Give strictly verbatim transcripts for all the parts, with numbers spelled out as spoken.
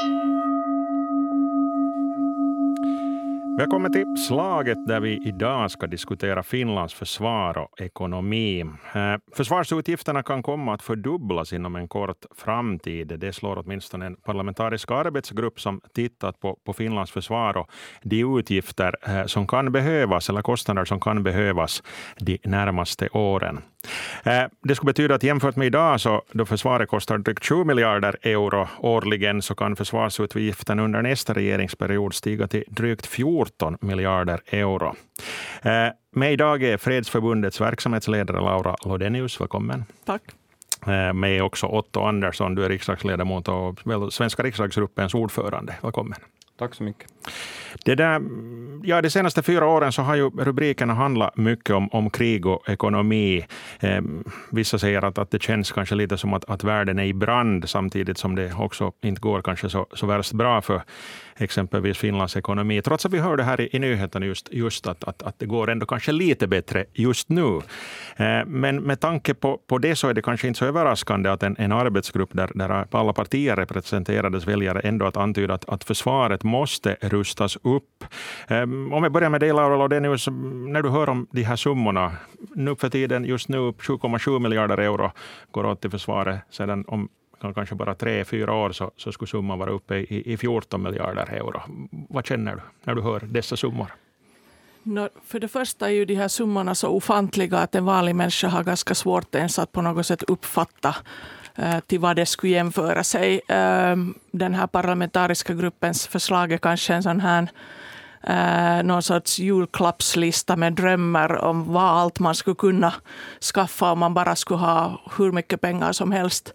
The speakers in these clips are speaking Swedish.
Välkommen till Slaget där vi idag ska diskutera Finlands försvar och ekonomi. Eh, försvarsutgifterna kan komma att fördubblas inom en kort framtid. Det slår åtminstone en parlamentarisk arbetsgrupp som tittat på, på Finlands försvar och de utgifter eh, som kan behövas eller kostnader som kan behövas de närmaste åren. Eh, det skulle betyda att jämfört med idag så då försvaret kostar drygt tjugo miljarder euro årligen så kan försvarsutgiften under nästa regeringsperiod stiga till drygt fjorton miljarder euro. Eh, med idag är Fredsförbundets verksamhetsledare Laura Lodenius. Välkommen. Tack. Eh, med också Otto Andersson, du är riksdagsledamot och väl, Svenska riksdagsgruppens ordförande. Välkommen. Tack så mycket. Det där, ja, de senaste fyra åren så har ju rubrikerna handlat mycket om, om krig och ekonomi. Eh, vissa säger att, att det känns kanske lite som att, att världen är i brand samtidigt som det också inte går kanske så, så värst bra för exempelvis Finlands ekonomi. Trots att vi hörde här i, i nyheten just, just att, att, att det går ändå kanske lite bättre just nu. Eh, men med tanke på, på det så är det kanske inte så överraskande att en, en arbetsgrupp där, där alla partier representerades väljare ändå att antyda att, att försvaret måste rustas upp. Um, om jag börjar med dig, Laura Lodenius, när du hör om de här summorna, nu för tiden just nu sju komma sju miljarder euro går åt till försvaret, sedan om kanske bara tre, fyra år så, så skulle summan vara uppe i, i fjorton miljarder euro. Vad känner du när du hör dessa summor? No, för det första är ju de här summorna så ofantliga att en vanlig människa har ganska svårt ens att på något sätt uppfatta till vad det skulle jämföra sig. Den här parlamentariska gruppens förslag är kanske en sån här någon sorts julklappslista med drömmar om vad allt man skulle kunna skaffa om man bara skulle ha hur mycket pengar som helst.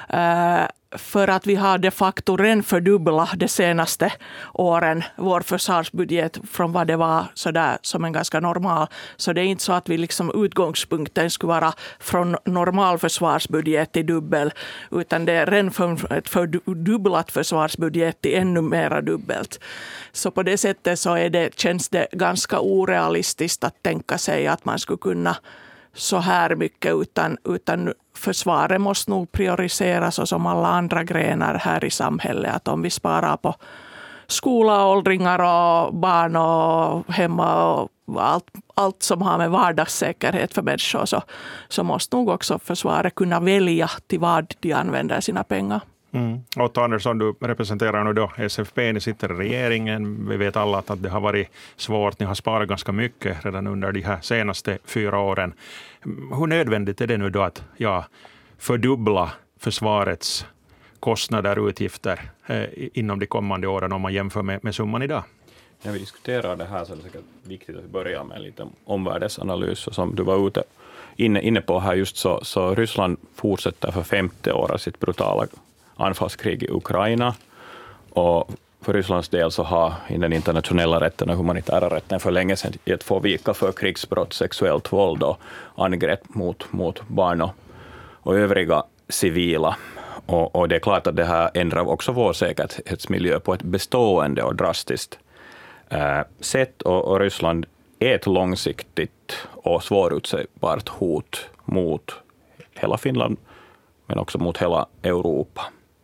För att vi har de facto redan fördubblat de senaste åren vår försvarsbudget från vad det var så där som en ganska normal. Så det är inte så att vi liksom utgångspunkten skulle vara från normal försvarsbudget till dubbel, utan det är redan från ett fördubblat försvarsbudget till ännu mera dubbelt. Så på det sättet så är det, känns det ganska orealistiskt att tänka sig att man skulle kunna så här mycket, utan, utan försvaret måste nog prioriseras och som alla andra grenar här i samhället. Att om vi sparar på skola, åldringar och barn och hemma och allt, allt som har med vardagssäkerhet för människor så, så måste nog också försvaret kunna välja till vad de använder sina pengar. Mm. Otto Andersson, du representerar nu då S F P, ni sitter i regeringen. Vi vet alla att det har varit svårt, ni har sparat ganska mycket redan under de här senaste fyra åren. Hur nödvändigt är det nu då att ja, fördubbla försvarets kostnader och utgifter eh, inom de kommande åren om man jämför med, med summan idag? När vi diskuterar det här så är det säkert viktigt att vi börjar med en liten omvärldsanalys. Och som du var ute inne, inne på här just så, så Ryssland fortsätter för femte år sitt brutala anfallskrig i Ukraina, och för Rysslands del så har i den internationella rätten och humanitära rätten för länge sedan gett få vika för krigsbrott, sexuellt våld och angrepp mot, mot barn och, och övriga civila. Och, och det är klart att det här ändrar också vår säkerhetsmiljö på ett bestående och drastiskt eh, sätt, och, och Ryssland är ett långsiktigt och svårutsägbart hot mot hela Finland men också mot hela Europa.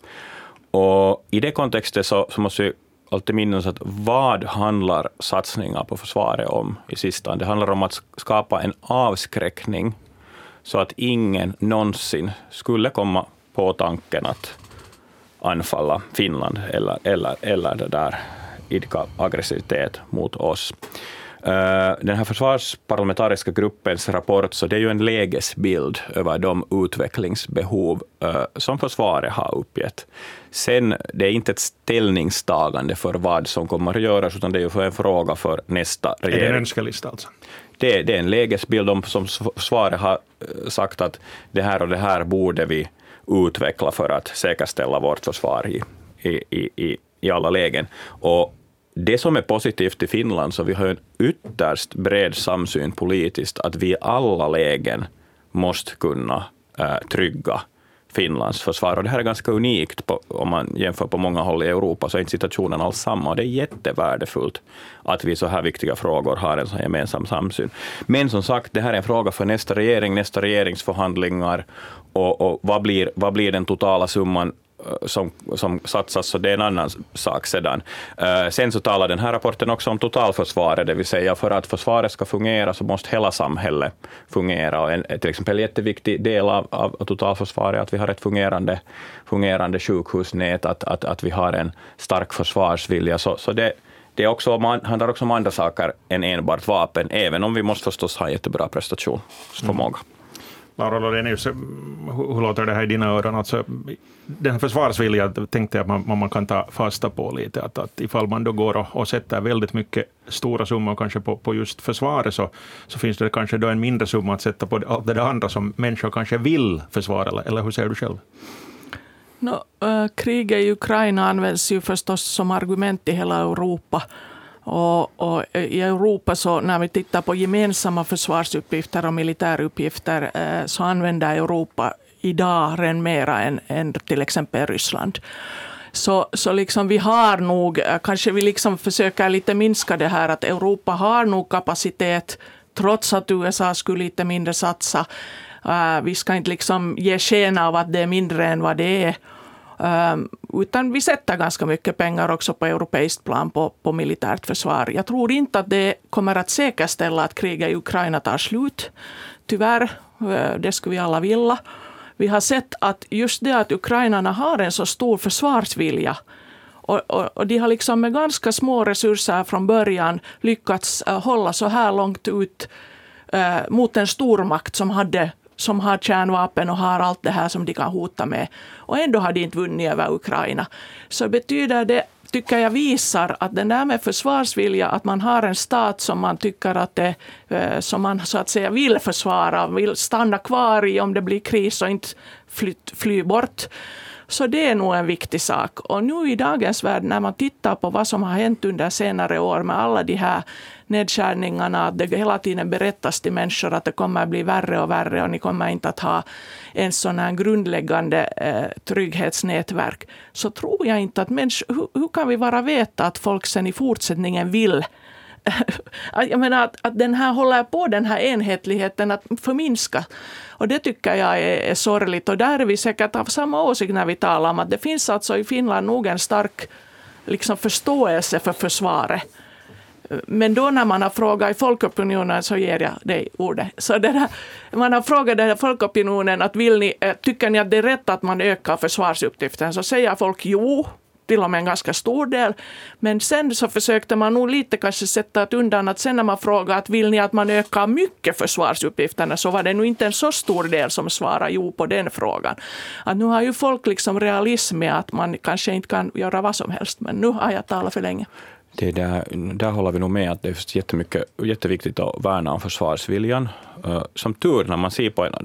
Och i det kontextet så, så måste vi alltid minnas att vad handlar satsningar på försvaret om i sista? Det handlar om att skapa en avskräckning så att ingen någonsin skulle komma på tanken att anfalla Finland eller, eller, eller det där idka aggressivitet mot oss. Den här försvarsparlamentariska gruppens rapport, så det är ju en lägesbild över de utvecklingsbehov som försvaret har uppgett. Sen, det är inte ett ställningstagande för vad som kommer att göras, utan det är ju en fråga för nästa regering. Är det en önskelista alltså? Det, det är en lägesbild om som försvaret har sagt att det här och det här borde vi utveckla för att säkerställa vårt försvar i, i, i, i alla lägen. Och det som är positivt i Finland, så vi har en ytterst bred samsyn politiskt att vi i alla lägen måste kunna äh, trygga Finlands försvar. Och det här är ganska unikt på, om man jämför på många håll i Europa, så är inte situationen alls samma. Och det är jättevärdefullt att vi i så här viktiga frågor har en så gemensam samsyn. Men som sagt, det här är en fråga för nästa regering, nästa regeringsförhandlingar och, och vad, blir, vad blir den totala summan som, som satsas, så det är en annan sak sedan. Uh, sen så talar den här rapporten också om totalförsvaret, det vill säga för att försvaret ska fungera så måste hela samhället fungera. Och en, till exempel en jätteviktig del av, av totalförsvaret är att vi har ett fungerande, fungerande sjukhusnät, att, att, att vi har en stark försvarsvilja. Så, så det, det är också, man, handlar också om andra saker än enbart vapen, även om vi måste förstås ha jättebra prestationsförmåga. Mm. Laura Lorenius, hur låter det här i dina öron? Alltså, den här försvarsviljan tänkte jag att man, man kan ta fasta på lite. Att, att ifall man då går och, och sätter väldigt mycket stora summor kanske på, på just försvaret, så, så finns det kanske då en mindre summa att sätta på allt det där andra som människor kanske vill försvara. Eller, eller hur ser du själv? No, äh, kriget i Ukraina används ju förstås som argument i hela Europa. Och, och i Europa, så när vi tittar på gemensamma försvarsuppgifter och militäruppgifter, eh, så använder Europa idag redan mera än, än till exempel Ryssland. Så, så liksom vi har nog, kanske vi liksom försöker lite minska det här, att Europa har nog kapacitet trots att U S A skulle lite mindre satsa. Uh, vi ska inte liksom ge sken av att det är mindre än vad det är. Um, utan vi sätter ganska mycket pengar också på europeiskt plan på, på militärt försvar. Jag tror inte att det kommer att säkerställa att kriget i Ukraina tar slut. Tyvärr, det skulle vi alla vilja. Vi har sett att just det att ukrainarna har en så stor försvarsvilja, och, och, och de har liksom med ganska små resurser från början lyckats uh, hålla så här långt ut uh, mot en stormakt som hade som har kärnvapen och har allt det här som de kan hota med. Och ändå har de inte vunnit över Ukraina. Så betyder det, tycker jag, visar att den där med försvarsvilja, att man har en stat som man tycker att det, som man så att säga vill försvara, vill stanna kvar i om det blir kris och inte fly, fly bort. Så det är nog en viktig sak. Och nu i dagens värld, när man tittar på vad som har hänt under senare år med alla de här nedskärningarna, att det hela tiden berättas till människor att det kommer att bli värre och värre och ni kommer inte att ha en sån här grundläggande eh, trygghetsnätverk, så tror jag inte att människor, hur, hur kan vi bara veta att folk sen i fortsättningen vill jag menar att, att den här håller på, den här enhetligheten att förminska. Och det tycker jag är, är sorgligt. Och där är vi säkert av samma åsikt när vi talar om att det finns alltså i Finland nog en stark liksom, förståelse för försvaret. Men då när man har frågat i folkopinionen, så ger jag dig ordet. Så det där, man har frågat den här folkopinionen att vill ni, tycker ni att det är rätt att man ökar försvarsuppgiften, så säger folk jo, till och med en ganska stor del. Men sen så försökte man nog lite kanske sätta undan att sen när man frågade att vill ni att man ökar mycket försvarsuppgifterna, så var det nog inte en så stor del som svarade jo på den frågan. Att nu har ju folk liksom realism med att man kanske inte kan göra vad som helst, men nu har jag talat för länge. Det där, där håller vi nog med att det är jättemycket, jätteviktigt att värna om försvarsviljan. Som tur, när man ser på en,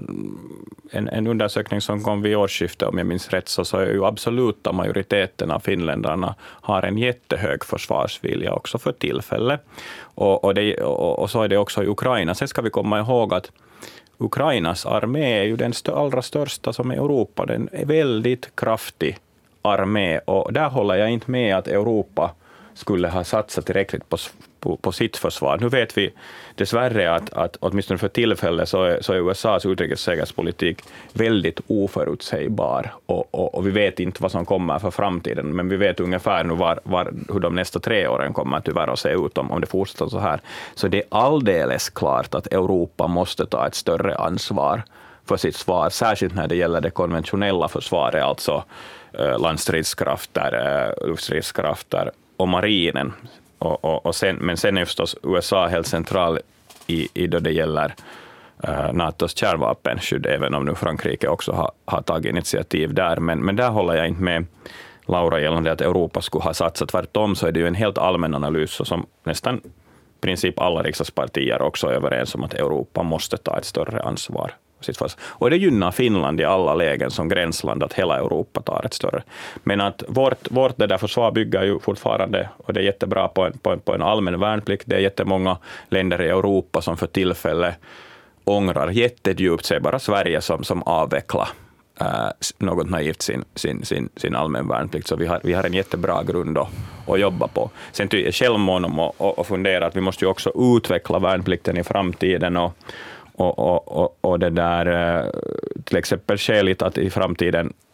en, en undersökning som kom vid årsskiftet, om jag minns rätt, så, så är ju absoluta majoriteten av finländarna har en jättehög försvarsvilja också för tillfället. Och, och, det, och, och så är det också i Ukraina. Sen ska vi komma ihåg att Ukrainas armé är ju den stö, allra största som är Europa. Den är väldigt kraftig armé, och där håller jag inte med att Europa skulle ha satsat tillräckligt på, på, på sitt försvar. Nu vet vi dessvärre att, att åtminstone för tillfället så är, så är U S A:s utrikessäkerhetspolitik väldigt oförutsägbar, och, och, och vi vet inte vad som kommer för framtiden, men vi vet ungefär nu var, var, hur de nästa tre åren kommer tyvärr att se ut om, om det fortsätter så här. Så det är alldeles klart att Europa måste ta ett större ansvar för sitt svar, särskilt när det gäller det konventionella försvaret, alltså eh, landstridskrafter, eh, luftstridskrafter och marinen. Och, och, och sen, men sen är förstås U S A helt central i, i då det gäller uh, NATOs kärnvapenskydd, även om nu Frankrike också har, har tagit initiativ där. Men, men där håller jag inte med Laura gällande att Europa skulle ha satsat. Tvärtom så är det ju en helt allmän analys, som nästan i princip alla riksdagspartier också är överens om att Europa måste ta ett större ansvar. Och det gynnar Finland i alla lägen som gränsland, att hela Europa tar ett större. Men att vårt, vårt det där försvar bygger ju fortfarande, och det är jättebra på en, på en, på en allmän värnplikt. Det är jättemånga länder i Europa som för tillfället ångrar jättedjupt sig, bara Sverige som, som avvecklar äh, något naivt sin, sin, sin, sin allmän värnplikt. Så vi har, vi har en jättebra grund att, att jobba på. Sen är jag självmån om att, att fundera att vi måste ju också utveckla värnplikten i framtiden, och Och, och, och, och det där till exempel skäligt att i framtiden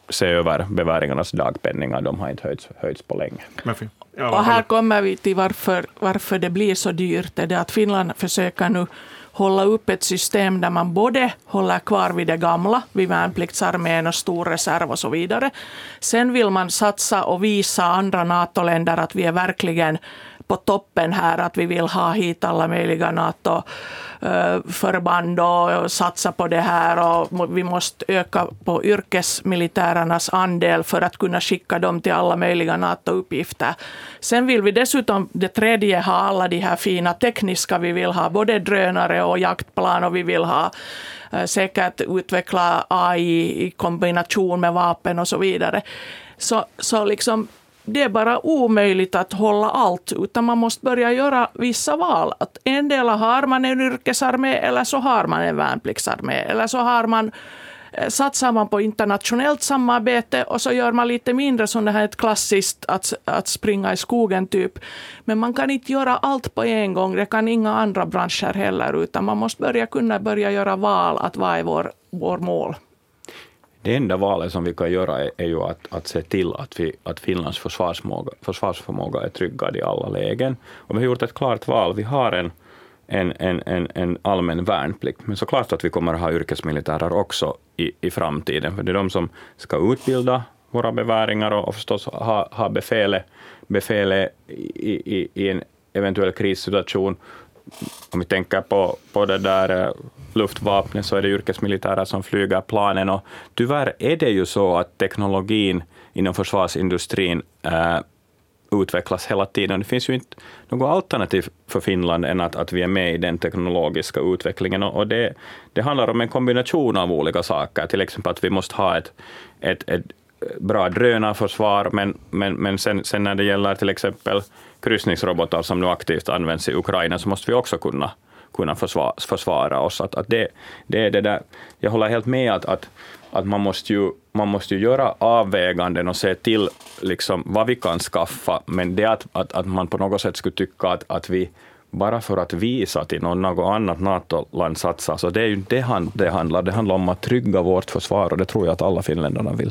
se över beväringarnas dagpenningar. De har inte höjts, höjts på länge. Ja, och här kommer vi till varför, varför det blir så dyrt. Det är att Finland försöker nu hålla upp ett system där man både håller kvar vid det gamla, vid värnpliktsarmén och stor reserv och så vidare. Sen vill man satsa och visa andra NATO-länder att vi är verkligen på toppen här, att vi vill ha hit alla möjliga NATO-förband och satsa på det här, och vi måste öka på yrkesmilitärernas andel för att kunna skicka dem till alla möjliga NATO-uppgifter. Sen vill vi dessutom, det tredje, ha alla de här fina tekniska, vi vill ha både drönare och jaktplan, och vi vill ha säkert utveckla A I i kombination med vapen och så vidare. Så, så liksom det är bara omöjligt att hålla allt, utan man måste börja göra vissa val. Att en del har man en yrkesarmé, eller så har man en värnpliktsarmé, eller så har man, satsar man på internationellt samarbete, och så gör man lite mindre som det här ett klassiskt att, att springa i skogen typ. Men man kan inte göra allt på en gång, det kan inga andra branscher heller, utan man måste börja kunna börja göra val, att vad är vår, vår mål. Det enda valet som vi kan göra är, är ju att, att se till att, vi, att Finlands försvarsförmåga, försvarsförmåga är tryggad i alla lägen. Och vi har gjort ett klart val. Vi har en, en, en, en, en allmän värnplikt. Men såklart att vi kommer att ha yrkesmilitärer också i, i framtiden. För det är de som ska utbilda våra beväringar och, och förstås ha, ha befäle, befäle i, i, i en eventuell krissituation. Om vi tänker på, på det där luftvapnet, så är det yrkesmilitärer som flyger planen, och tyvärr är det ju så att teknologin inom försvarsindustrin äh, utvecklas hela tiden. Det finns ju inte något alternativ för Finland än att, att vi är med i den teknologiska utvecklingen, och det, det handlar om en kombination av olika saker, till exempel att vi måste ha ett, ett, ett bra drönarförsvar, men, men, men sen, sen när det gäller till exempel kryssningsrobotar som nu aktivt används i Ukraina, så måste vi också kunna, kunna försvara, försvara oss. Att, att det, det är det där. Jag håller helt med att, att, att man, måste ju, man måste ju göra avväganden och se till liksom vad vi kan skaffa, men det att, att, att man på något sätt skulle tycka att, att vi bara för att visa till någon, något annat NATO-land satsar, så det är ju det, han, det handlar. Det handlar om att trygga vårt försvar, och det tror jag att alla finländarna vill.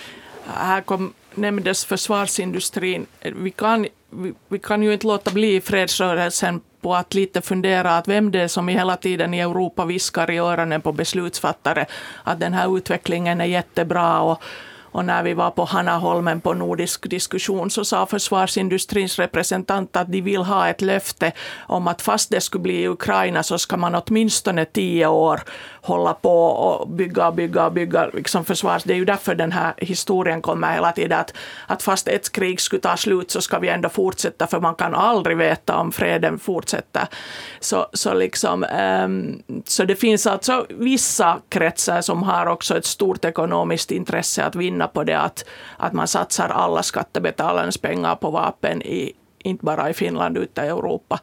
Här kom, nämndes försvarsindustrin. Vi kan, vi, vi kan ju inte låta bli fredsrörelsen på att lite fundera att vem det är som hela tiden i Europa viskar i öronen på beslutsfattare att den här utvecklingen är jättebra, och Och när vi var på Hanaholmen på nordisk diskussion, så sa försvarsindustrins representant att de vill ha ett löfte om att fast det skulle bli i Ukraina, så ska man åtminstone tio år hålla på och bygga och bygga och bygga liksom försvars. Det är ju därför den här historien kommer hela tiden, att, att fast ett krig skulle ta slut, så ska vi ändå fortsätta, för man kan aldrig veta om freden fortsätter. Så, så, liksom, um, så det finns alltså vissa kretsar som har också ett stort ekonomiskt intresse att vinna på det, att, att man satsar alla skattebetalarnas pengar på vapen, i, inte bara i Finland utan i Europa.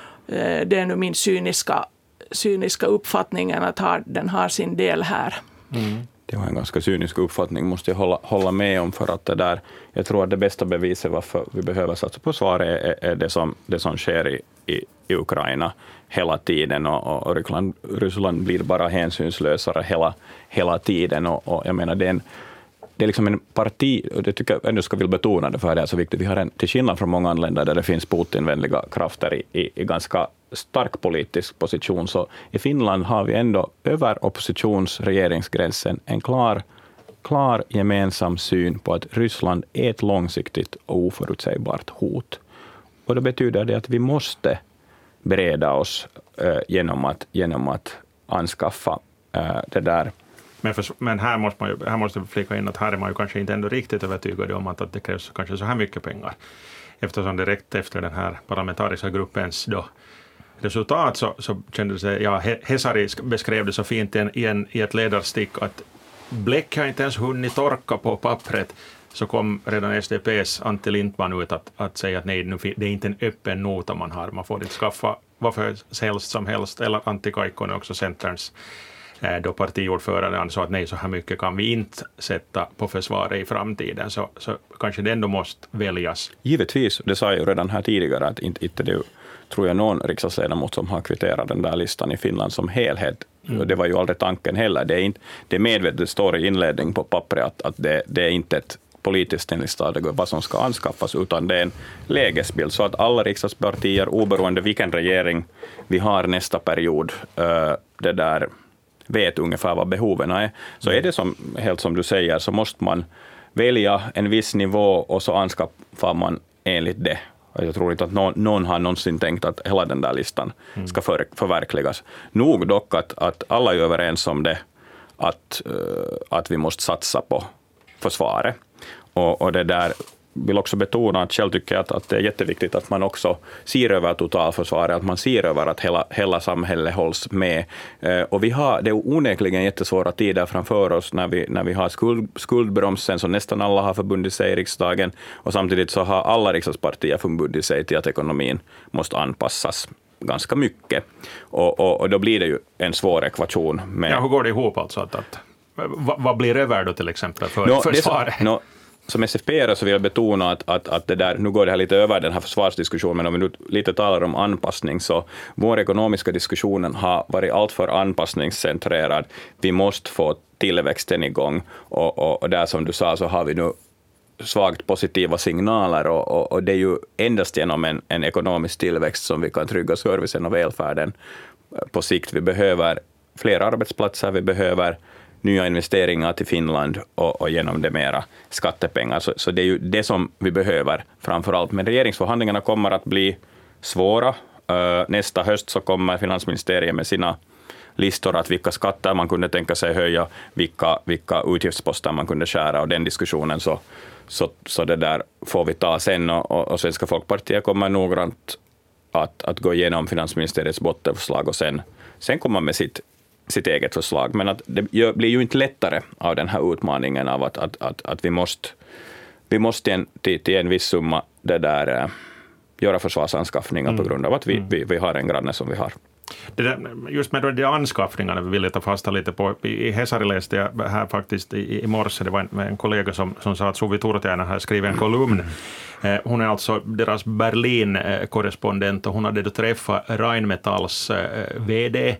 Det är nu min cyniska, cyniska uppfattningen att ha, den har sin del här. Mm. Det var en ganska cynisk uppfattning, måste jag hålla, hålla med om, för att det där, jag tror att det bästa beviset varför vi behöver satsa på försvar är, är det, som, det som sker i, i, i Ukraina hela tiden, och, och Ryssland, Ryssland blir bara hänsynslösare hela, hela tiden, och, och jag menar det är en Det är liksom en parti, och det tycker jag ändå ska vill betona det, för det är så viktigt. Vi har en, till skillnad från många andra länder där det finns Putin-vänliga krafter i, i, i ganska stark politisk position, så i Finland har vi ändå över oppositionsregeringsgränsen en klar, klar gemensam syn på att Ryssland är ett långsiktigt och oförutsägbart hot. Och det betyder det att vi måste bereda oss äh, genom, att, genom att anskaffa äh, det där. Men, för, men här måste man ju, här måste vi flika in att här är man ju kanske inte ändå riktigt övertygad om att, att det krävs kanske så här mycket pengar. Eftersom direkt efter den här parlamentariska gruppens då resultat så, så kände sig, ja, Hesari beskrev det så fint i, en, i ett ledarstick att bläck har inte ens hunnit torka på pappret, så kom redan S D P:s Antti Lindman ut att, att säga att nej, nu, det är inte en öppen nota man har, man får inte skaffa vad för helst som helst, eller Antti Kaikkonen också, Centerns då partiordförande, ansåg att nej, så här mycket kan vi inte sätta på försvaret i framtiden, så, så kanske det ändå måste väljas. Givetvis, det sa jag ju redan här tidigare, att inte, inte det, tror jag, någon riksdagsledamot som har kvitterat den där listan i Finland som helhet. Mm. Och det var ju aldrig tanken heller. Det är, inte, det är medvetet, det står i inledning på pappret att, att det, det är inte ett politiskt ställningstagande vad som ska anskaffas, utan det är en lägesbild så att alla riksdagspartier, oberoende vilken regering vi har nästa period, det där vet ungefär vad behoven är. Så är det som, helt som du säger, så måste man välja en viss nivå och så anskaffar man enligt det. Jag tror inte att någon, någon har någonsin tänkt att hela den där listan ska för, förverkligas. Nog dock att, att alla är överens om det, att, att vi måste satsa på försvaret. Och, och det där vill också betona att själv tycker att, att det är jätteviktigt att man också ser över totalförsvaret, att man ser över att hela, hela samhället hålls med. Eh, och vi har, det är onekligen jättesvåra tider framför oss när vi, när vi har skuld, skuldbromsen, så nästan alla har förbundit sig i riksdagen, och samtidigt så har alla riksdagspartier förbundit sig till att ekonomin måste anpassas ganska mycket. Och, och, och då blir det ju en svår ekvation. Med... Ja, hur går det ihop alltså? Att, att, vad, vad blir över då till exempel för no, försvaret? Så, no, som S F P så vill jag betona att, att, att det där, nu går det här lite över den här försvarsdiskussionen, men om vi nu lite talar om anpassning, så vår ekonomiska diskussionen har varit alltför anpassningscentrerad. Vi måste få tillväxten igång, och, och, och där som du sa så har vi nu svagt positiva signaler, och, och, och det är ju endast genom en, en ekonomisk tillväxt som vi kan trygga servicen och välfärden på sikt. Vi behöver fler arbetsplatser, vi behöver nya investeringar till Finland och, och genom det mera skattepengar. Så, så det är ju det som vi behöver framförallt. Men regeringsförhandlingarna kommer att bli svåra. Uh, nästa höst så kommer finansministeriet med sina listor att vilka skatter man kunde tänka sig höja, vilka, vilka utgiftsposter man kunde skära, och den diskussionen så, så, så det där får vi ta sen, och, och Svenska Folkpartiet kommer noggrant att, att gå igenom finansministeriets bottenförslag och sen, sen kommer med sitt sitt eget förslag, men att det gör, blir ju inte lättare av den här utmaningen av att, att, att, att vi måste, vi måste en, till, till en viss summa det där, äh, göra försvarsanskaffningar mm. på grund av att vi, vi, vi har en granne som vi har. Det där, just med de anskaffningarna vill jag ta fasta lite på. I Hesari läste jag här faktiskt i, i morse, det var en, en kollega som, som sa att Suvi Turtiainen har skrivit en kolumn. Eh, hon är alltså deras Berlin-korrespondent, och hon hade då träffat Rheinmetalls eh, vd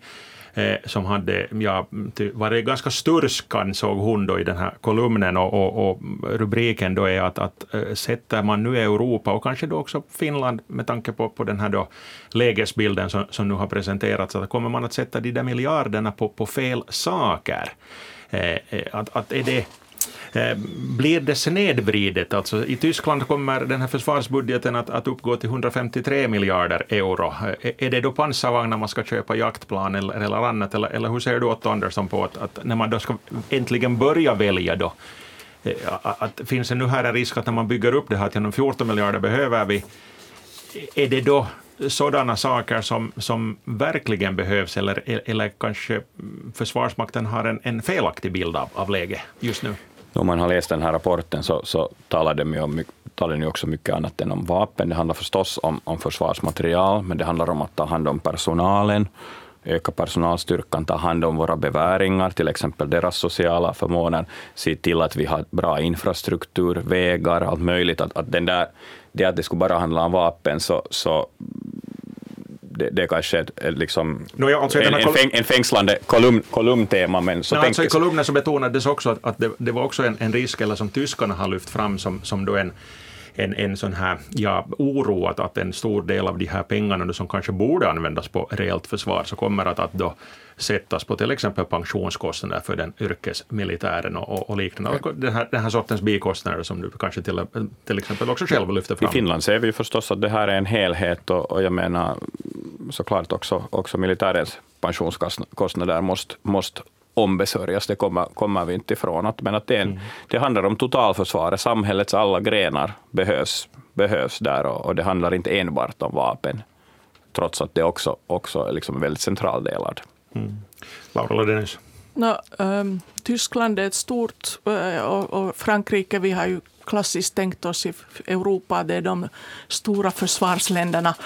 som hade ja, varit ganska sturskan, såg hon då i den här kolumnen, och, och, och rubriken då är att, att sätter man nu Europa och kanske då också Finland med tanke på, på den här då lägesbilden som, som nu har presenterats, att kommer man att sätta de där miljarderna på, på fel saker? Eh, att, att är det blir det snedvridet? Alltså, i Tyskland kommer den här försvarsbudgeten att, att uppgå till hundrafemtiotre miljarder euro. Är det då pansarvagnar man ska köpa, jaktplan eller, eller annat? Eller, eller hur ser du, Otto Andersson, på att, att när man då ska äntligen börja välja då, att, att finns det nu här en risk att när man bygger upp det här till de fjorton miljarder behöver vi, är det då sådana saker som, som verkligen behövs, eller, eller kanske Försvarsmakten har en, en felaktig bild av, av läget just nu? Om man har läst den här rapporten så, så talar den om, talar den också mycket annat än om vapen. Det handlar förstås om, om försvarsmaterial, men det handlar om att ta hand om personalen, öka personalstyrkan, ta hand om våra beväringar, till exempel deras sociala förmåner, se till att vi har bra infrastruktur, vägar, allt möjligt. Att, att den där, det att det skulle bara handla om vapen, så, så det, det är kanske ett, ett liksom no, ja, alltså en, en, fäng, en fängslande kolumn, kolumntema. Men så no, tänk... alltså i kolumnen så betonades också att, att det, det var också en, en risk, eller som tyskarna har lyft fram som, som då en En, en sån här ja, oro att, att en stor del av de här pengarna som kanske borde användas på reellt försvar så kommer att, att då sättas på till exempel pensionskostnader för den yrkesmilitären och, och, och liknande. Och den, här, den här sortens bikostnader som du kanske till, till exempel också själv lyfter fram. I Finland ser vi förstås att det här är en helhet, och, och jag menar såklart också, också militärens pensionskostnader måste, måste ombesörjas, det kommer, kommer vi inte ifrån. Att, men att det, en, mm. det handlar om totalförsvaret, samhällets alla grenar behövs, behövs där, och, och det handlar inte enbart om vapen, trots att det också, också är liksom väldigt centraldelad. Mm. Laura Ladenius. No, um, Tyskland är ett stort, uh, och, och Frankrike, vi har ju klassiskt tänkt oss i Europa, det är de stora försvarsländerna.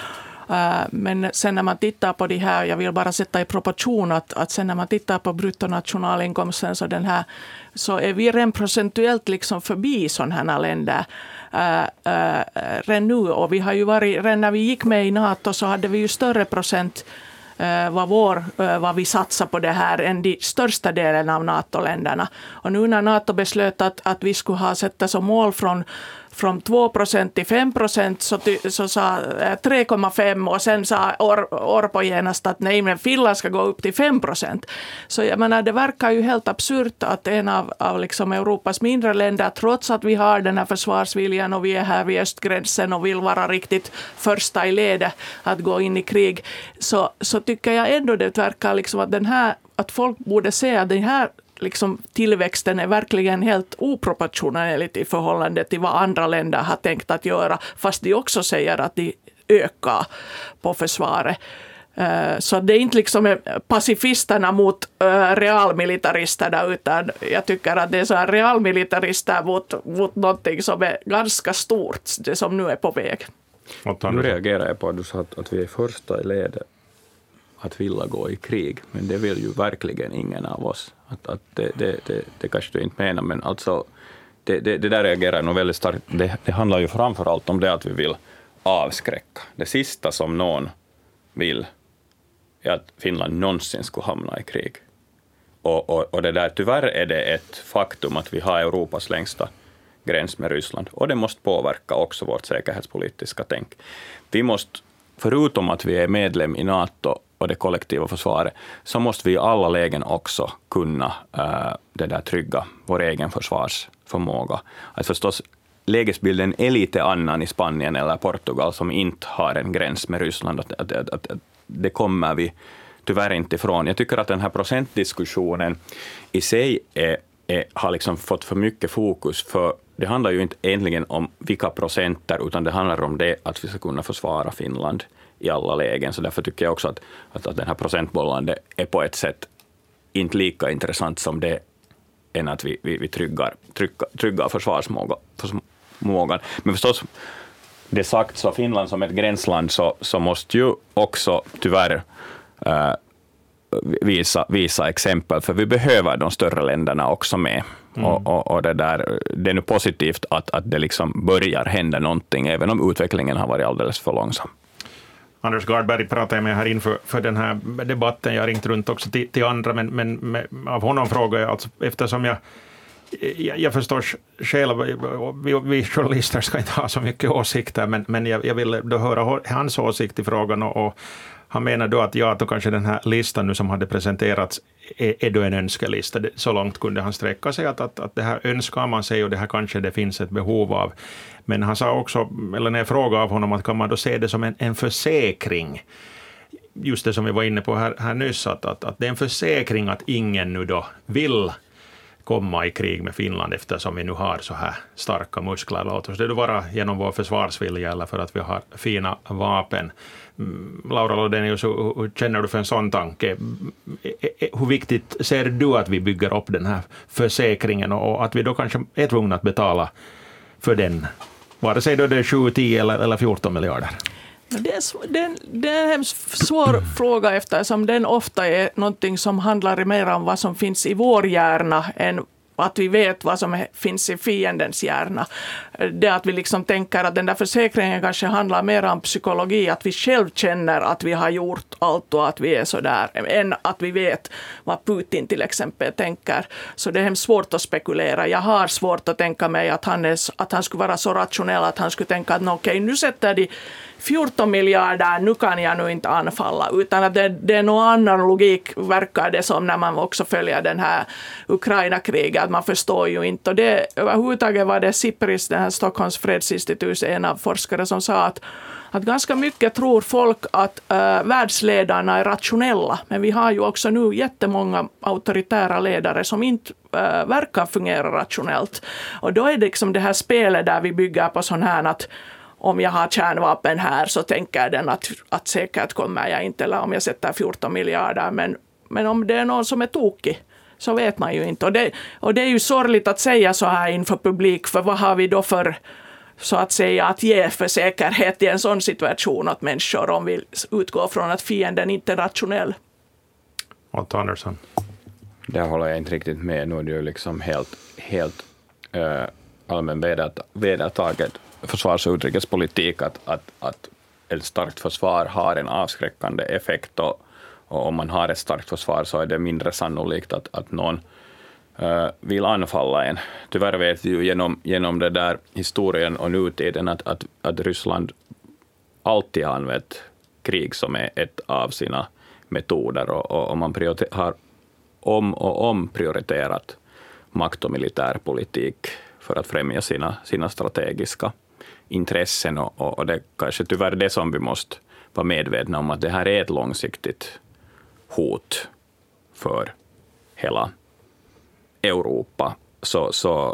Men sen när man tittar på det här, jag vill bara sätta i proportion att, att sen när man tittar på bruttonationalinkomsten så, den här, så är vi redan procentuellt liksom förbi sådana här länder äh, äh, redan nu. Och vi har ju varit, redan när vi gick med i NATO så hade vi ju större procent äh, vad, vår, äh, vad vi satsar på det här än de största delen av NATO-länderna. Och nu när NATO beslöt att, att vi skulle ha sätta som mål från från två procent till fem procent så, så sa tre komma fem och sen sa Or, Orpo genast att nej, men Finland ska gå upp till fem procent. Så jag menar, det verkar ju helt absurt att en av, av liksom Europas mindre länder, trots att vi har den här försvarsviljan och vi är här vid östgränsen och vill vara riktigt första i ledet att gå in i krig, så, så tycker jag ändå det verkar liksom att, den här, att folk borde se att den här liksom tillväxten är verkligen helt oproportionerligt i förhållande till vad andra länder har tänkt att göra, fast de också säger att de ökar på försvaret. Så det är inte liksom pacifisterna mot realmilitaristerna, utan jag tycker att det är så här realmilitarister mot, mot någonting som är ganska stort, det som nu är på väg. Nu reagerar jag på att du sa att, att vi är första i ledet att vilja gå i krig, men det vill ju verkligen ingen av oss. Att, att det, det, det, det kanske du inte menar, men alltså det, det, det där reagerar nog väldigt starkt. Det, det handlar ju framförallt om det att vi vill avskräcka. Det sista som någon vill är att Finland någonsin skulle hamna i krig. Och, och, och det där, tyvärr är det ett faktum att vi har Europas längsta gräns med Ryssland, och det måste påverka också vårt säkerhetspolitiska tänk. Vi måste, förutom att vi är medlem i NATO och det kollektiva försvaret, så måste vi i alla lägen också kunna äh, det där trygga vår egen försvarsförmåga. Att förstås, lägesbilden är lite annan i Spanien eller Portugal som inte har en gräns med Ryssland. Att, att, att, att, det kommer vi tyvärr inte ifrån. Jag tycker att den här procentdiskussionen i sig är, är, har liksom fått för mycket fokus, för det handlar ju inte egentligen om vilka procenter, utan det handlar om det att vi ska kunna försvara Finland i alla lägen. Så därför tycker jag också att, att, att den här procentbollande är på ett sätt inte lika intressant som det än att vi, vi, vi tryggar, tryggar, tryggar försvarsmågan. Men förstås, det sagt, så Finland som ett gränsland så, så måste ju också tyvärr äh, visa, visa exempel, för vi behöver de större länderna också med. Mm. Och, och, och det, där, det är nu positivt att, att det liksom börjar hända någonting, även om utvecklingen har varit alldeles för långsam. Anders Gardberg pratade jag med här inför för den här debatten. Jag har ringt runt också till, till andra, men, men med, av honom frågar jag, alltså, eftersom jag, jag, jag förstår själv, vi, vi journalister ska inte ha så mycket åsikter, men, men jag, jag vill då höra hans åsikt i frågan, och, och han menar då att ja, då kanske den här listan nu som hade presenterats är, är då en önskelista. Så långt kunde han sträcka sig att, att, att det här önskar man sig och det här kanske det finns ett behov av. Men han sa också, eller när jag frågade av honom, att kan man då se det som en, en försäkring, just det som vi var inne på här, här nyss, att, att, att det är en försäkring att ingen nu då vill komma i krig med Finland eftersom vi nu har så här starka muskler. Låt oss det då vara genom vår försvarsvilja eller för att vi har fina vapen. Laura Lodenius, hur känner du för en sån tanke? Hur viktigt ser du att vi bygger upp den här försäkringen och att vi då kanske är tvungna att betala för den? Vare sig då det är sju, tio eller, eller fjorton miljarder. Det är, det, det är en hemskt svår fråga, eftersom den ofta är någonting som handlar mer om vad som finns i vår hjärna än att vi vet vad som finns i fiendens hjärna. Det att vi liksom tänker att den där försäkringen kanske handlar mer om psykologi, att vi själv känner att vi har gjort allt och att vi är så där, än att vi vet vad Putin till exempel tänker. Så det är hemskt svårt att spekulera. Jag har svårt att tänka mig att han, är, att han skulle vara så rationell att han skulle tänka att okej, okay, nu sätter de fjorton miljarder, nu kan jag nu inte anfalla, utan att det, det är någon annan logik, verkar det som när man också följer den här Ukraina-kriget, att man förstår ju inte. Och det, överhuvudtaget var det Sipris, den här Stockholms fredsinstitut, en av forskare som sa att, att ganska mycket tror folk att äh, världsledarna är rationella, men vi har ju också nu jättemånga auktoritära ledare som inte äh, verkar fungera rationellt. Och då är det liksom det här spelet där vi bygger på sån här att om jag har kärnvapen här så tänker den att, att säkert kommer jag inte, eller om jag sätter fjorton miljarder. Men, men om det är någon som är tokig så vet man ju inte. Och det, och det är ju sorgligt att säga så här inför publik, för vad har vi då för så att säga att ge för säkerhet i en sån situation åt människor om vi utgår från att fienden inte är rationell. Otto Andersson. Där håller jag inte riktigt med. Nu är det ju liksom helt, helt äh, allmän vedertaget försvars- och utrikespolitik att, att, att ett starkt försvar har en avskräckande effekt och, och om man har ett starkt försvar så är det mindre sannolikt att, att någon äh, vill anfalla en. Tyvärr vet vi ju genom, genom det där historien och nutiden att, att, att Ryssland alltid har använt krig som är ett av sina metoder och, och, och man har om och om prioriterat makt- och militärpolitik för att främja sina, sina strategiska intressen och, och, och det är kanske tyvärr det som vi måste vara medvetna om att det här är ett långsiktigt hot för hela Europa. Så, så,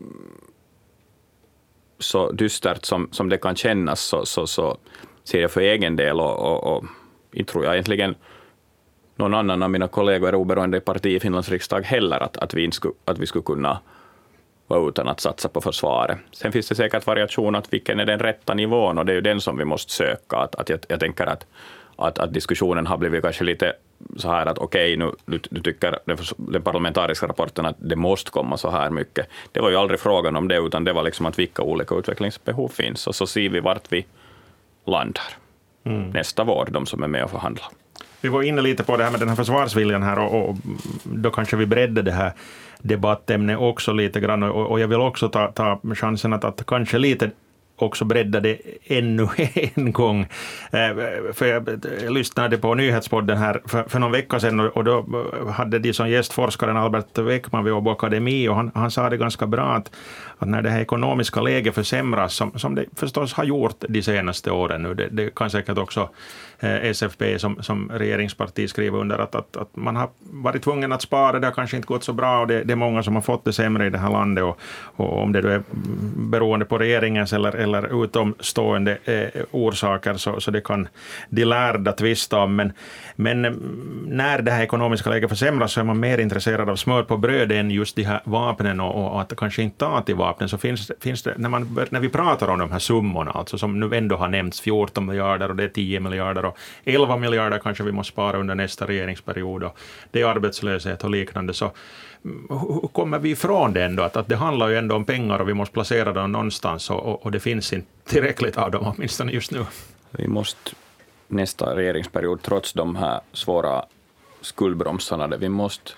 så dystert som, som det kan kännas så, så, så ser jag för egen del och, och, och inte tror jag egentligen någon annan av mina kollegor är oberoende parti i Finlands riksdag heller att, att, vi inte skulle, att vi skulle kunna vara utan att satsa på försvaret. Sen finns det säkert variation att vilken är den rätta nivån och det är ju den som vi måste söka. Att, att jag, jag tänker att, att, att diskussionen har blivit kanske lite så här att okej, nu, nu, nu tycker den, den parlamentariska rapporten att det måste komma så här mycket. Det var ju aldrig frågan om det utan det var liksom att vilka olika utvecklingsbehov finns och så ser vi vart vi landar mm. nästa vår, de som är med och förhandlar. Vi var inne lite på det här med den här försvarsviljan här och, och då kanske vi breddade det här debattämnet också lite grann och, och jag vill också ta, ta chansen att, att kanske lite också bredda det ännu en gång. Eh, för jag, jag lyssnade på nyhetspodden här för, för någon vecka sedan och, och då hade de som gästforskaren Albert Weckman vid Åbo Akademi och han, han sa det ganska bra att, att när det här ekonomiska läget försämras som, som det förstås har gjort de senaste åren nu, det, det kan säkert också eh, S F P som, som regeringsparti skriver under att, att, att man har varit tvungen att spara, det har kanske inte gått så bra och det, det är många som har fått det sämre i det här landet och, och om det då är beroende på regeringens eller, eller utomstående eh, orsaker så, så det kan de lärda tvista om men, men när det här ekonomiska läget försämras så är man mer intresserad av smör på bröd än just de här vapnen och, och att kanske inte ta till vapnen så finns, finns det, när, man, när vi pratar om de här summorna alltså som nu ändå har nämnts fjorton miljarder och det är tio miljarder och elva miljarder kanske vi måste spara under nästa regeringsperiod och det är arbetslöshet och liknande så hur kommer vi ifrån det ändå? Att, att det handlar ju ändå om pengar och vi måste placera dem någonstans och, och, och det finns inte tillräckligt av dem åtminstone just nu. Vi måste nästa regeringsperiod trots de här svåra skuldbromsarna vi måste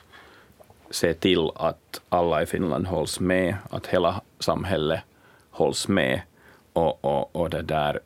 se till att alla i Finland hålls med, att hela samhället hålls med och, och, och det där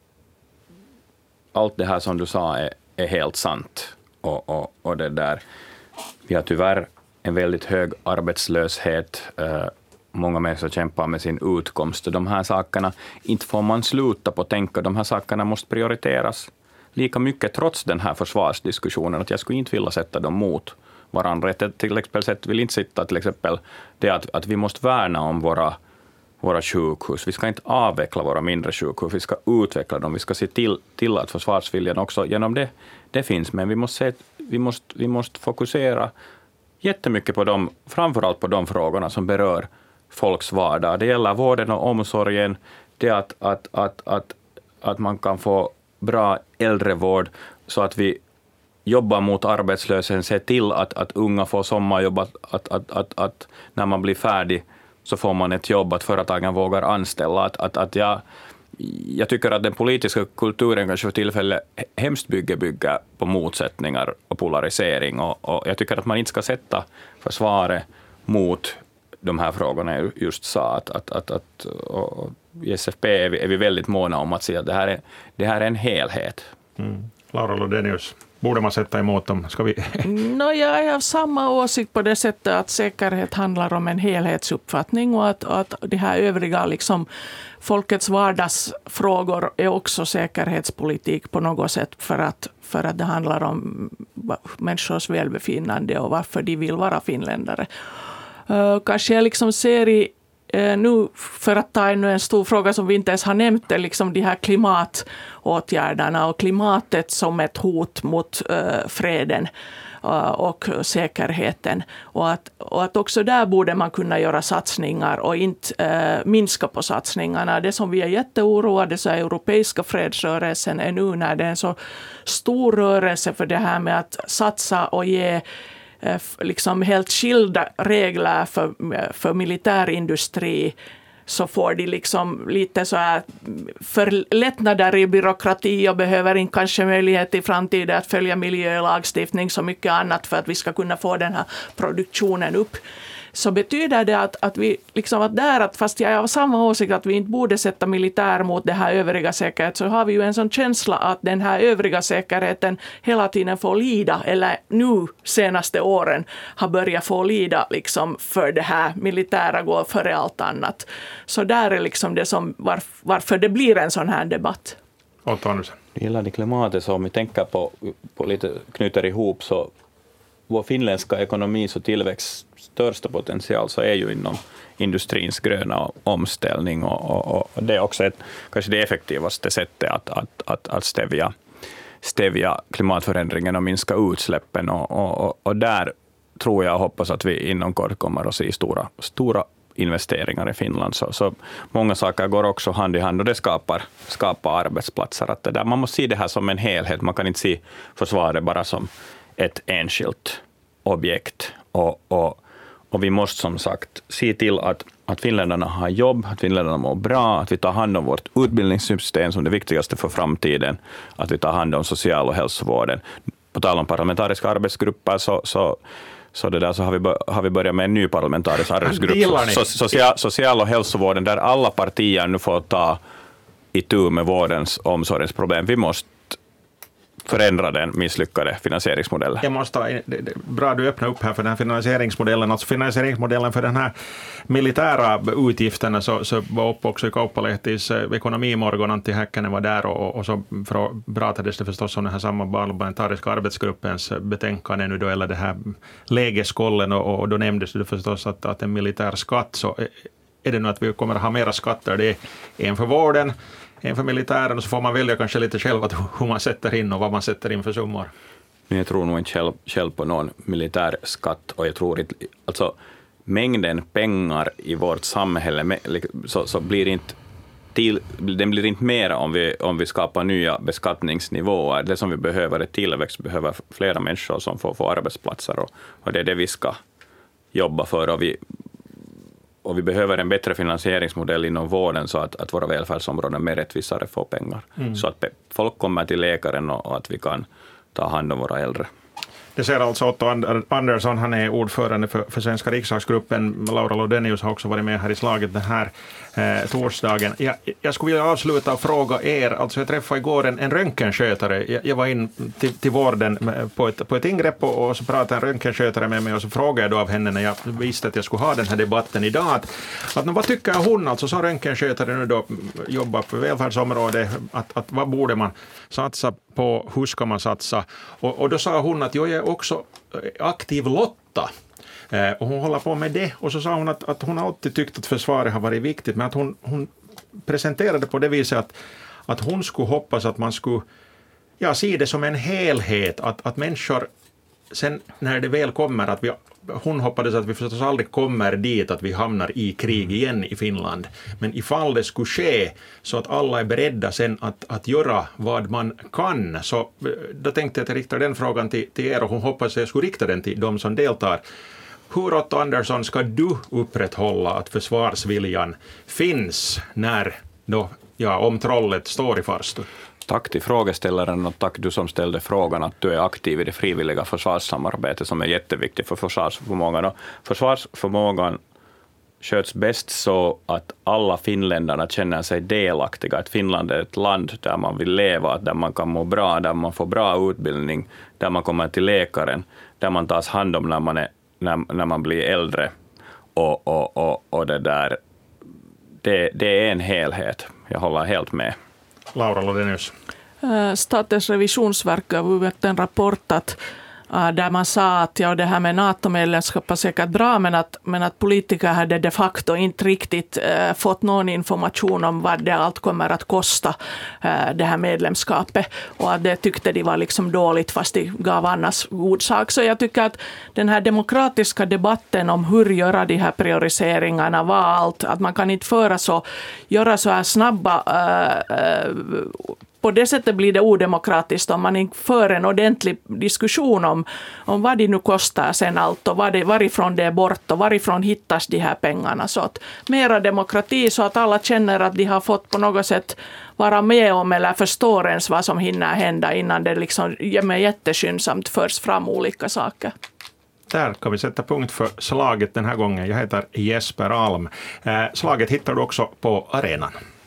allt det här som du sa är, är helt sant och, och, och det där vi har tyvärr en väldigt hög arbetslöshet. Uh, många människor kämpar med sin utkomst. De här sakerna, inte får man sluta på att tänka. De här sakerna måste prioriteras lika mycket trots den här försvarsdiskussionen. Att jag skulle inte vilja sätta dem mot varandra. Jag till exempel vill inte sitta till exempel det att, att vi måste värna om våra, våra sjukhus. Vi ska inte avveckla våra mindre sjukhus. Vi ska utveckla dem. Vi ska se till, till att försvarsviljan också genom det, det finns. Men vi måste, se, vi måste, vi måste fokusera jättemycket på dem, framförallt på de frågorna som berör folks vardag. Det gäller vården och omsorgen, det att, att, att, att, att man kan få bra äldrevård så att vi jobbar mot arbetslösheten, se till att, att unga får sommarjobb, att, att, att, att, att när man blir färdig så får man ett jobb, att företagen vågar anställa. Att, att, att jag, jag tycker att den politiska kulturen kanske för tillfälle hemskt bygger, bygger på motsättningar och polarisering. Och, och jag tycker att man inte ska sätta försvaret mot de här frågorna jag just sa. Att, att, att, att, och i S F P är vi, är vi väldigt måna om att se att det här är, det här är en helhet. Mm. Laura Lodenius, borde man sätta emot dem? Ska vi... no, jag har samma åsikt på det sättet att säkerhet handlar om en helhetsuppfattning och att, att de här övriga liksom, folkets vardagsfrågor är också säkerhetspolitik på något sätt för att, för att det handlar om människors välbefinnande och varför de vill vara finländare. Uh, kanske jag liksom ser i uh, nu, för att ta ännu en stor fråga som vi inte ens har nämnt, är liksom de här klimatåtgärderna och klimatet som ett hot mot uh, freden. och säkerheten. Och att, och att också där borde man kunna göra satsningar och inte äh, minska på satsningarna. Det som vi är jätteoroade så är europeiska fredsrörelsen är nu när det är en så stor rörelse för det här med att satsa och ge äh, liksom helt skilda regler för, för militärindustri, så får de liksom lite så här förlättnader i byråkrati och behöver inte kanske möjlighet i framtiden att följa miljölagstiftning så mycket annat för att vi ska kunna få den här produktionen upp. Så betyder det att, att vi liksom att där, att fast jag har samma åsikt att vi inte borde sätta militär mot det här övriga säkerhet, så har vi ju en sån känsla att den här övriga säkerheten hela tiden får lida, eller nu senaste åren har börjat få lida liksom för det här militära går före allt annat. Så där är liksom det som var, varför det blir en sån här debatt. Det gäller det klimatet, så om vi tänker på, på lite knyter ihop, så vår finländska ekonomi och tillväxt största potential så är ju inom industrins gröna omställning, och, och, och det är också ett, kanske det effektivaste sättet att, att, att, att stävja, stävja klimatförändringen och minska utsläppen, och, och, och där tror jag och hoppas att vi inom kort kommer att se stora, stora investeringar i Finland. Så, så många saker går också hand i hand och det skapar, skapar arbetsplatser. Att det där, man måste se det här som en helhet, man kan inte se försvaret bara som ett enskilt objekt, och, och, och vi måste som sagt se till att, att finländarna har jobb, att finländarna mår bra, att vi tar hand om vårt utbildningssystem som det viktigaste för framtiden, att vi tar hand om social- och hälsovården. På tal om parlamentariska arbetsgrupper så, så, så, det där, så har, vi, har vi börjat med en ny parlamentarisk arbetsgrupp, so, social, social- och hälsovården, där alla partier nu får ta itu med vårdens och omsorgens problem. Vi måste förändra den misslyckade finansieringsmodellen. Jag måste ta, det, det, bra du öppnar upp här för den här finansieringsmodellen. Alltså finansieringsmodellen för den här militära utgifterna så, så var uppe också i Kauppalehtis ekonomimorgon. Antti Häkkänen var där och, och så pratades det förstås om den här samma parlamentariska arbetsgruppens betänkande nu då, eller det här lägeskollen, och, och då nämndes det förstås att, att en militär skatt, så är det nu att vi kommer att ha mera skatter. Det är en för vården, en för militären, och så får man välja kanske lite själv att hur man sätter in och vad man sätter in för summor. Men jag tror nog inte själv, själv på någon militär skatt, och jag tror inte, alltså mängden pengar i vårt samhälle så, så blir inte till, den blir inte mer om vi, om vi skapar nya beskattningsnivåer. Det som vi behöver är tillväxt, behöver flera människor som får få arbetsplatser, och, och det är det vi ska jobba för, och vi Och vi behöver en bättre finansieringsmodell inom vården så att, att våra välfärdsområden mer rättvisare får pengar. Mm. Så att folk kommer till läkaren och, och att vi kan ta hand om våra äldre. Det ser alltså Otto Andersson, han är ordförande för, för Svenska riksdagsgruppen. Laura Lodenius har också varit med här i slaget den här eh, torsdagen. Jag, jag skulle vilja avsluta och fråga er, alltså jag träffade igår en, en röntgenskötare. Jag, jag var in till, till vården på ett, på ett ingrepp och, och så pratade en röntgenskötare med mig, och så frågade jag då av henne när jag visste att jag skulle ha den här debatten idag, att, att vad tycker hon, alltså som röntgenskötare nu då jobbar på välfärdsområdet, att, att vad borde man satsa på, hur ska man satsa? Och, och då sa hon att jag är också aktiv Lotta. Eh, och hon håller på med det. Och så sa hon att, att hon alltid tyckt att försvaret har varit viktigt, men att hon, hon presenterade på det viset att, att hon skulle hoppas att man skulle ja, se det som en helhet. Att, att människor, sen när det väl kommer, att vi, hon hoppades att vi förstås aldrig kommer dit att vi hamnar i krig igen i Finland. Men ifall det skulle ske så att alla är beredda sen att, att göra vad man kan, så då tänkte jag att jag riktar den frågan till, till er, och hon hoppas att jag skulle rikta den till de som deltar. Hur, Otto Andersson, ska du upprätthålla att försvarsviljan finns när då, ja, om trollet står i farstun? Tack till frågeställaren, och tack du som ställde frågan, att du är aktiv i det frivilliga försvarssamarbetet som är jätteviktigt för försvarsförmågan. Och försvarsförmågan sköts bäst så att alla finländarna känner sig delaktiga. Att Finland är ett land där man vill leva, där man kan må bra, där man får bra utbildning, där man kommer till läkaren, där man tas hand om när man, är, när, när man blir äldre. Och, och, och, och det där, det, det är en helhet. Jag håller helt med. Laura Lodenius. Statens revisionsverk har gjort en rapport att, uh, där man sa att ja, det här med NATO-medlemskap var säkert bra, men att, men att politiker hade de facto inte riktigt uh, fått någon information om vad det allt kommer att kosta, uh, det här medlemskapet, och att det tyckte de var liksom dåligt fast de gav annars god sak. Så jag tycker att den här demokratiska debatten om hur göra de här prioriseringarna var allt, att man kan inte föra så, göra så här snabba uh, uh, på det sättet blir det odemokratiskt om man inte för en ordentlig diskussion om, om vad det nu kostar sen allt och vad det, varifrån det är bort och varifrån hittas de här pengarna. Så att mera demokrati så att alla känner att de har fått på något sätt vara med om eller förstår ens vad som hinner hända innan det liksom jätteskyndsamt förs fram olika saker. Där kan vi sätta punkt för slaget den här gången. Jag heter Jesper Alm. Slaget hittar du också på arenan.